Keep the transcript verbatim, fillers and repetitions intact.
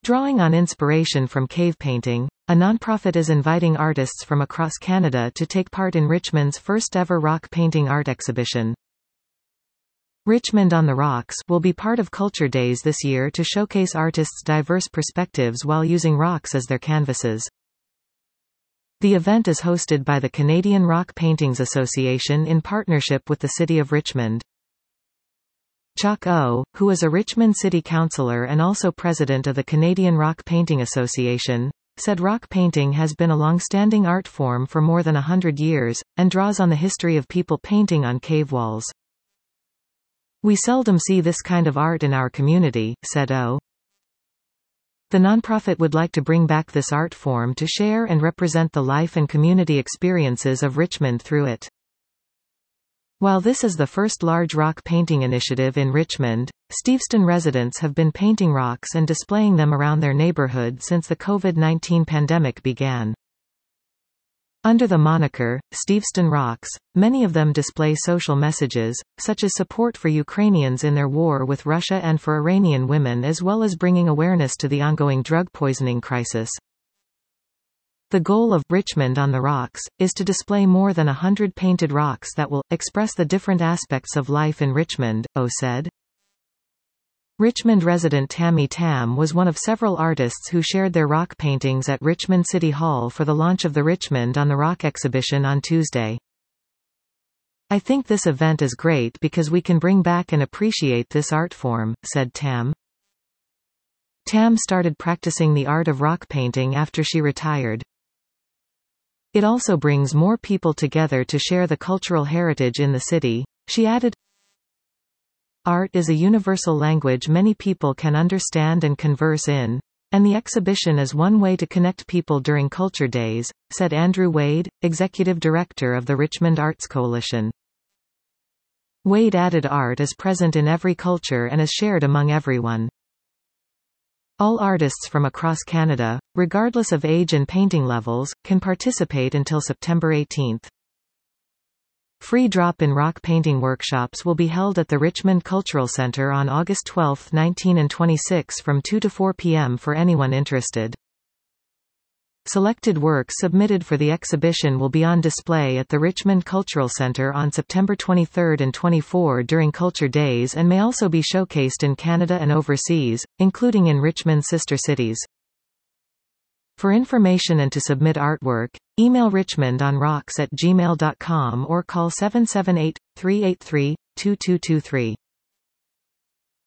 Drawing on inspiration from cave painting, a nonprofit is inviting artists from across Canada to take part in Richmond's first-ever rock painting art exhibition. Richmond on the Rocks will be part of Culture Days this year to showcase artists' diverse perspectives while using rocks as their canvases. The event is hosted by the Canadian Rock Paintings Association in partnership with the City of Richmond. Chuck O, who is a Richmond City Councillor and also president of the Canadian Rock Painting Association, said rock painting has been a long-standing art form for more than a hundred years, and draws on the history of people painting on cave walls. "We seldom see this kind of art in our community," said O. The nonprofit would like to bring back this art form to share and represent the life and community experiences of Richmond through it. While this is the first large rock painting initiative in Richmond, Steveston residents have been painting rocks and displaying them around their neighborhood since the COVID nineteen pandemic began. Under the moniker, Steveston Rocks, many of them display social messages, such as support for Ukrainians in their war with Russia and for Iranian women, as well as bringing awareness to the ongoing drug poisoning crisis. The goal of Richmond on the Rocks is to display more than a hundred painted rocks that will express the different aspects of life in Richmond, O said. Richmond resident Tammy Tam was one of several artists who shared their rock paintings at Richmond City Hall for the launch of the Richmond on the Rock exhibition on Tuesday. "I think this event is great because we can bring back and appreciate this art form," said Tam. Tam started practicing the art of rock painting after she retired. "It also brings more people together to share the cultural heritage in the city," she added. "Art is a universal language many people can understand and converse in, and the exhibition is one way to connect people during Culture Days," said Andrew Wade, executive director of the Richmond Arts Coalition. Wade added, "Art is present in every culture and is shared among everyone. All artists from across Canada, regardless of age and painting levels, can participate until September eighteenth. Free drop-in rock painting workshops will be held at the Richmond Cultural Centre on August twelfth, nineteenth and twenty-sixth from two to four p m for anyone interested. Selected works submitted for the exhibition will be on display at the Richmond Cultural Centre on September twenty-third and twenty-fourth during Culture Days and may also be showcased in Canada and overseas, including in Richmond's sister cities. For information and to submit artwork, email richmondonrocks at gmail dot com or call seven seven eight, three eight three, two two two three.